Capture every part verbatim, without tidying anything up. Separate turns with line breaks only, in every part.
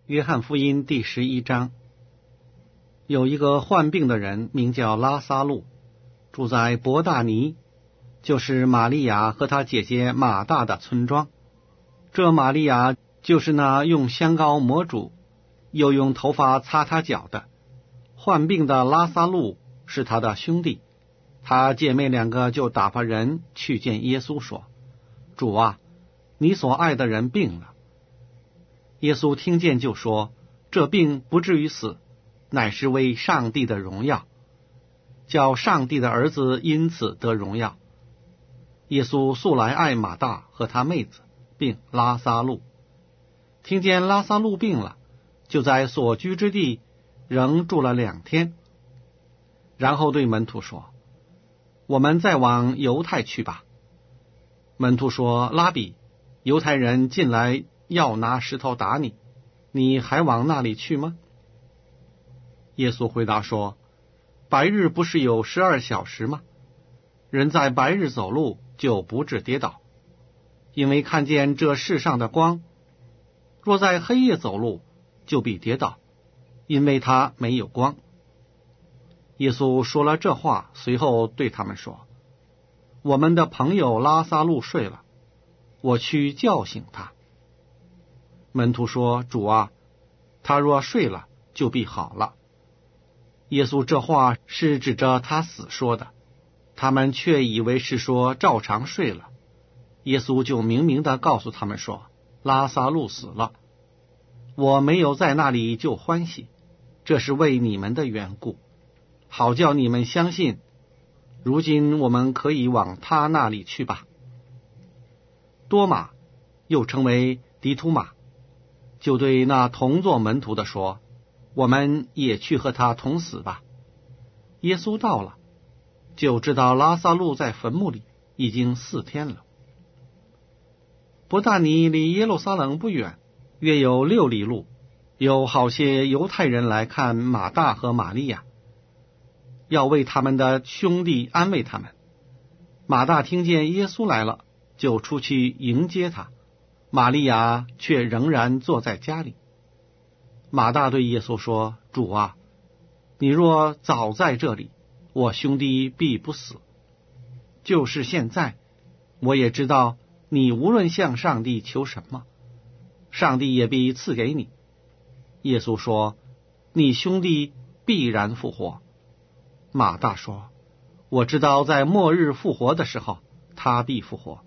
约翰福音第十一章，有一个患病的人，名叫拉撒路，住在伯大尼，就是玛利亚和她姐姐马大的村庄。这玛利亚就是那用香膏抹主，又用头发擦他脚的。患病的拉撒路是他的兄弟，他姐妹两个就打发人去见耶稣，说：主啊，你所爱的人病了。耶稣听见就说：这病不至于死，乃是为上帝的荣耀，叫上帝的儿子因此得荣耀。耶稣素来爱马大和他妹子，并拉撒路。听见拉撒路病了，就在所居之地仍住了两天，然后对门徒说：我们再往犹太去吧。门徒说：拉比，犹太人进来要拿石头打你，你还往那里去吗？耶稣回答说：白日不是有十二小时吗？人在白日走路就不致跌倒，因为看见这世上的光；若在黑夜走路，就必跌倒，因为他没有光。耶稣说了这话，随后对他们说：我们的朋友拉撒路睡了，我去叫醒他。门徒说：主啊，他若睡了，就必好了。耶稣这话是指着他死说的，他们却以为是说照常睡了。耶稣就明明地告诉他们说：拉撒路死了，我没有在那里就欢喜，这是为你们的缘故，好叫你们相信。如今我们可以往他那里去吧。多马，又称为迪图马，就对那同作门徒的说：我们也去和他同死吧。耶稣到了，就知道拉撒路在坟墓里已经四天了。伯大尼离耶路撒冷不远，约有六里路，有好些犹太人来看马大和玛利亚，要为他们的兄弟安慰他们。马大听见耶稣来了，就出去迎接他，玛利亚却仍然坐在家里。马大对耶稣说：主啊，你若早在这里，我兄弟必不死。就是现在，我也知道你无论向上帝求什么，上帝也必赐给你。耶稣说：你兄弟必然复活。马大说：我知道在末日复活的时候，他必复活。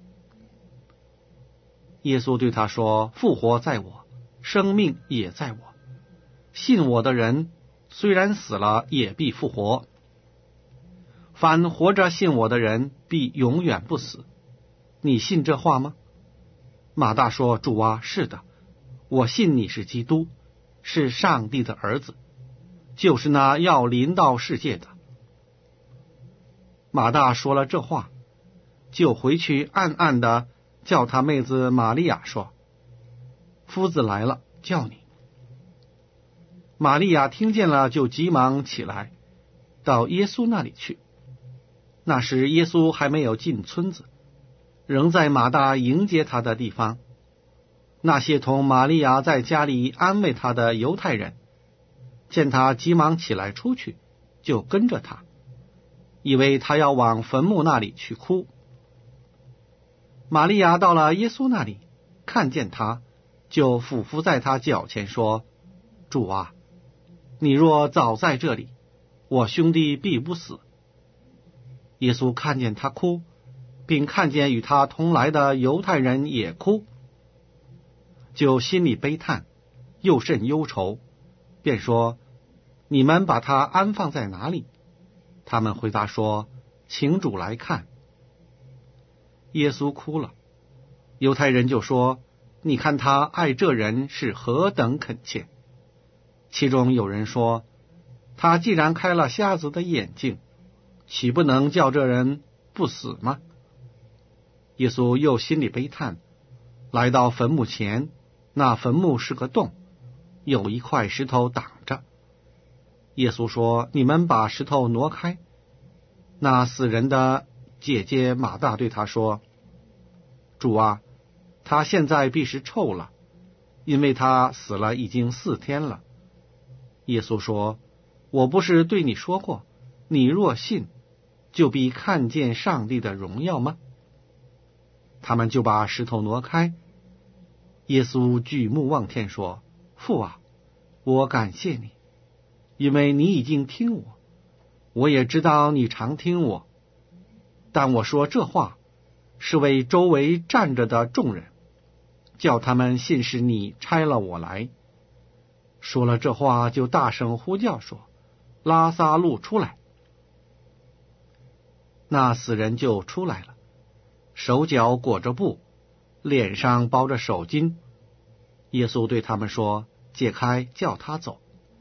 耶稣对他说：复活在我，生命也在我。信我的人，虽然死了，也必复活。凡活着信我的人，必永远不死。你信这话吗？马大说：主啊，是的，我信你是基督，是上帝的儿子，就是那要临到世界的。马大说了这话，就回去暗暗的叫他妹子玛利亚说：夫子来了，叫你。玛利亚听见了，就急忙起来，到耶稣那里去。那时耶稣还没有进村子，仍在马大迎接他的地方。那些同玛利亚在家里安慰他的犹太人，见他急忙起来出去，就跟着他，以为他要往坟墓那里去哭。玛利亚到了耶稣那里，看见他，就俯伏在他脚前说：主啊，你若早在这里，我兄弟必不死。耶稣看见他哭，并看见与他同来的犹太人也哭，就心里悲叹，又甚忧愁，便说：你们把他安放在哪里？他们回答说：请主来看。耶稣哭了。犹太人就说：你看他爱这人是何等恳切。其中有人说：他既然开了瞎子的眼睛，岂不能叫这人不死吗？耶稣又心里悲叹，来到坟墓前，那坟墓是个洞，有一块石头挡着。耶稣说：你们把石头挪开。那死人的姐姐马大对他说：主啊，他现在必是臭了， 因为他死了已经四天了。耶稣说，我不是对你说过，你若信，就必看见上帝的荣耀吗？他们就把石头挪开。耶稣举目望天说，父啊，我感谢你，因为你已经听我，我也知道你常听我，但我说这话是为周围站着的众人，叫他们信是你差了我来。说了这话，就大声呼叫说，拉撒路出来。那死人就出来了，手脚裹着布，脸上包着手巾。耶稣对他们说，解开，叫他走。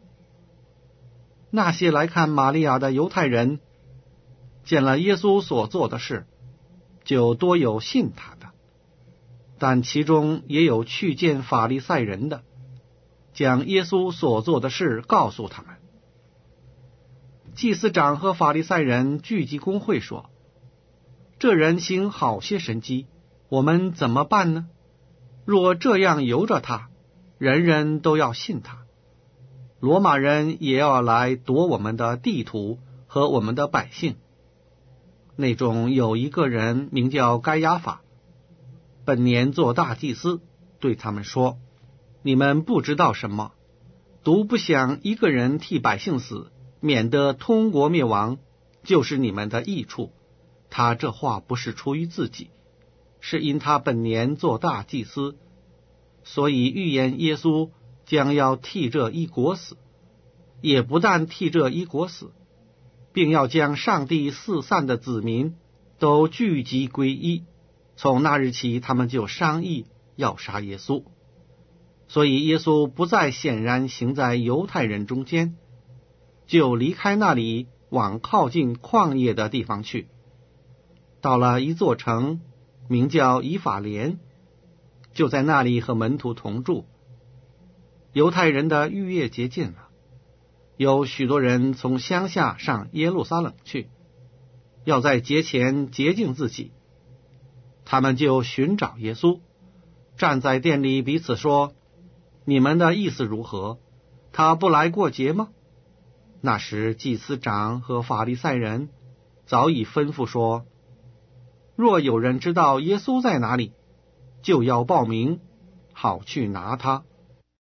那些来看玛利亚的犹太人见了耶稣所做的事，就多有信他的，但其中也有去见法利赛人的，将耶稣所做的事告诉他们。祭司长和法利赛人聚集公会说，这人行好些神迹，我们怎么办呢？若这样由着他，人人都要信他，罗马人也要来夺我们的地土和我们的百姓。那中有一个人名叫该亚法，本年做大祭司，对他们说，你们不知道什么，独不想一个人替百姓死，免得通国灭亡，就是你们的益处。他这话不是出于自己，是因他本年做大祭司，所以预言耶稣将要替这一国死，也不但替这一国死，并要将上帝四散的子民都聚集归一。从那日起，他们就商议要杀耶稣。所以耶稣不再显然行在犹太人中间，就离开那里，往靠近旷野的地方去。到了一座城，名叫以法莲，就在那里和门徒同住。犹太人的逾越节近了，有许多人从乡下上耶路撒冷去，要在节前洁净自己。他们就寻找耶稣，站在店里彼此说，你们的意思如何？他不来过节吗？那时祭司长和法利赛人早已吩咐说，若有人知道耶稣在哪里，就要报名，好去拿他。